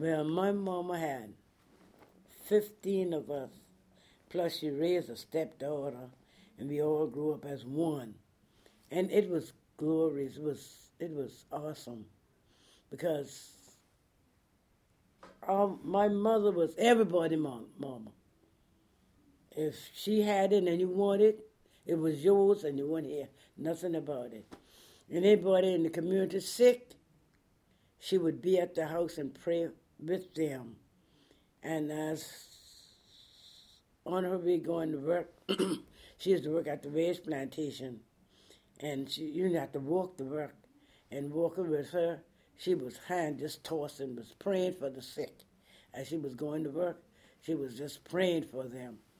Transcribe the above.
Well, my mama had 15 of us, plus she raised a stepdaughter, and we all grew up as one. And it was glorious. It was awesome because my mother was everybody's mama. If she had it and you wanted it, it was yours and you wouldn't hear nothing about it. And anybody in the community sick, she would be at the house and pray with them. And as on her way going to work, she used to work at the race plantation. And you didn't have to walk to work. And walking with her, she was hand just tossing, was praying for the sick. As she was going to work, she was just praying for them.